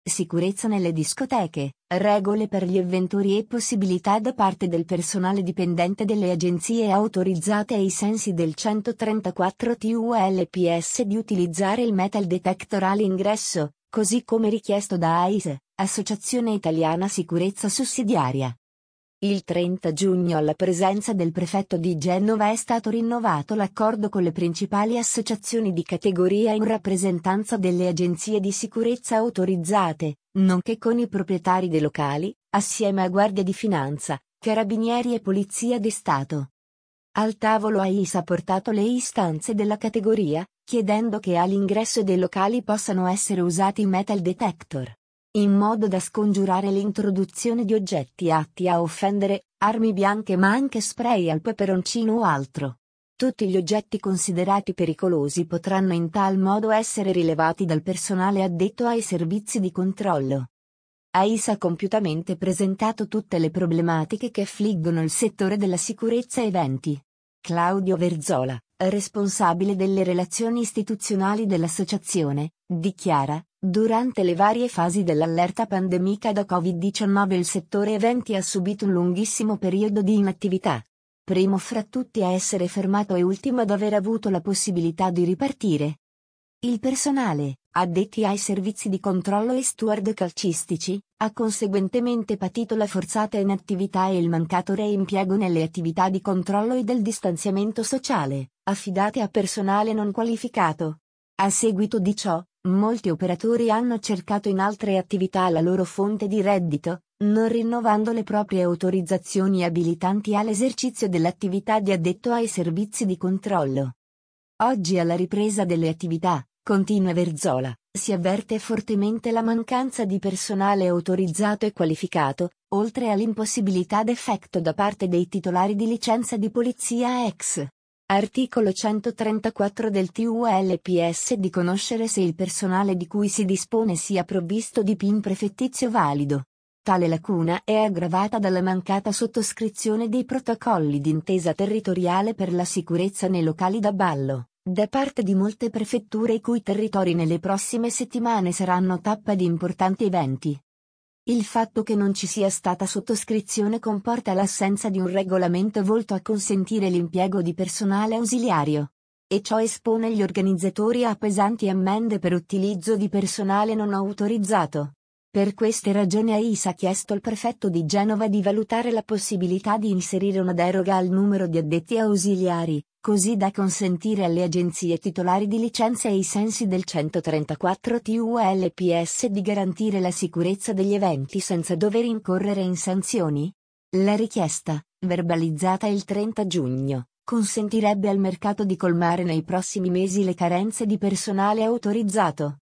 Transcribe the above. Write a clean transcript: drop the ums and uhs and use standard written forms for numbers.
Sicurezza nelle discoteche, regole per gli avventori e possibilità da parte del personale dipendente delle agenzie autorizzate ai sensi del 134 TULPS di utilizzare il metal detector all'ingresso, così come richiesto da AISE, Associazione Italiana Sicurezza Sussidiaria. Il 30 giugno alla presenza del prefetto di Genova è stato rinnovato l'accordo con le principali associazioni di categoria in rappresentanza delle agenzie di sicurezza autorizzate, nonché con i proprietari dei locali, assieme a Guardia di Finanza, Carabinieri e Polizia di Stato. Al tavolo AISA ha portato le istanze della categoria, chiedendo che all'ingresso dei locali possano essere usati metal detector, in modo da scongiurare l'introduzione di oggetti atti a offendere, armi bianche ma anche spray al peperoncino o altro. Tutti gli oggetti considerati pericolosi potranno in tal modo essere rilevati dal personale addetto ai servizi di controllo. AISA ha compiutamente presentato tutte le problematiche che affliggono il settore della sicurezza eventi. Claudio Verzola, responsabile delle relazioni istituzionali dell'associazione, dichiara: durante le varie fasi dell'allerta pandemica da Covid-19 il settore eventi ha subito un lunghissimo periodo di inattività. Primo fra tutti a essere fermato e ultimo ad aver avuto la possibilità di ripartire. Il personale, addetti ai servizi di controllo e steward calcistici, ha conseguentemente patito la forzata inattività e il mancato reimpiego nelle attività di controllo e del distanziamento sociale, affidate a personale non qualificato. A seguito di ciò, molti operatori hanno cercato in altre attività la loro fonte di reddito, non rinnovando le proprie autorizzazioni abilitanti all'esercizio dell'attività di addetto ai servizi di controllo. Oggi alla ripresa delle attività, continua Verzola, si avverte fortemente la mancanza di personale autorizzato e qualificato, oltre all'impossibilità d'effetto da parte dei titolari di licenza di polizia ex articolo 134 del TULPS di conoscere se il personale di cui si dispone sia provvisto di PIN prefettizio valido. Tale lacuna è aggravata dalla mancata sottoscrizione dei protocolli d'intesa territoriale per la sicurezza nei locali da ballo, da parte di molte prefetture i cui territori nelle prossime settimane saranno tappa di importanti eventi. Il fatto che non ci sia stata sottoscrizione comporta l'assenza di un regolamento volto a consentire l'impiego di personale ausiliario. E ciò espone gli organizzatori a pesanti ammende per utilizzo di personale non autorizzato. Per queste ragioni AISA ha chiesto al prefetto di Genova di valutare la possibilità di inserire una deroga al numero di addetti ausiliari, così da consentire alle agenzie titolari di licenze ai sensi del 134 TULPS di garantire la sicurezza degli eventi senza dover incorrere in sanzioni. La richiesta, verbalizzata il 30 giugno, consentirebbe al mercato di colmare nei prossimi mesi le carenze di personale autorizzato.